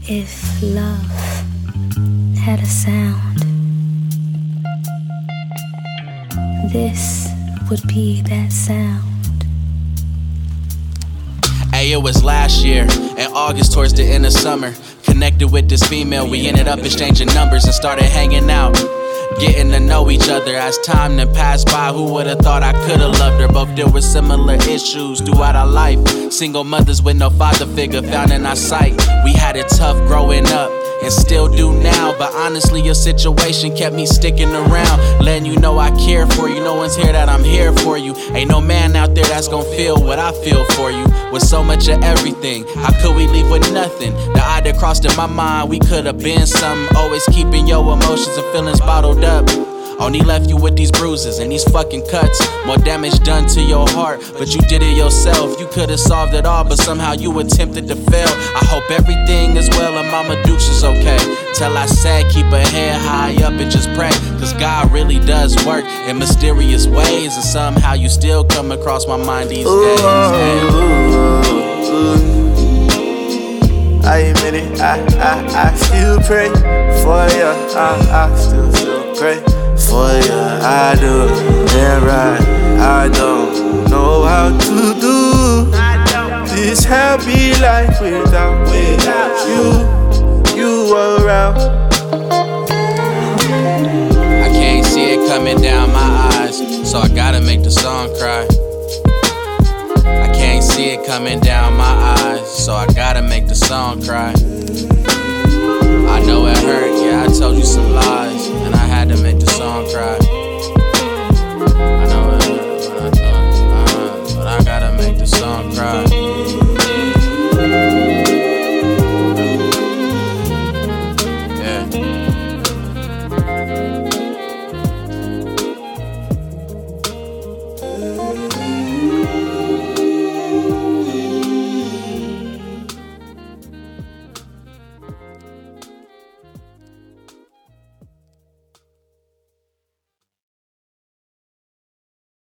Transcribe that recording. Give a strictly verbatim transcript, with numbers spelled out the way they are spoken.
If love had a sound, this would be that sound. Hey, it was last year, in August towards the end of summer. Connected with this female, we ended up exchanging numbers and started hanging out. Getting to know each other as time then passed by. Who would've thought I could've loved her? Both deal with similar issues throughout our life. Single mothers with no father figure found in our sight. We had it tough growing up and still do now, but honestly your situation kept me sticking around, letting you know I care for you. No one's here that I'm here for you. Ain't no man out there that's gon' feel what I feel for you. With so much of everything, how could we leave with nothing? The idea crossed in my mind, we could've been something. Always keeping your emotions and feelings bottled up. Only left you with these bruises and these fucking cuts. More damage done to your heart, but you did it yourself. You could've solved it all, but somehow you attempted to fail. I hope everything is well and Mama Dukes is okay. Till I said keep her head high up and just pray, cause God really does work in mysterious ways. And somehow you still come across my mind these days. Hey. I admit it, I, I, I still pray for ya. I, I still, still pray for ya. I do, yeah right. I don't know how to do this happy life without, without you, you around. I can't see it coming down my eyes, so I gotta make the song cry. I can't see it coming down my eyes, so I gotta make the song cry. I know it hurt, yeah, I told you some lies.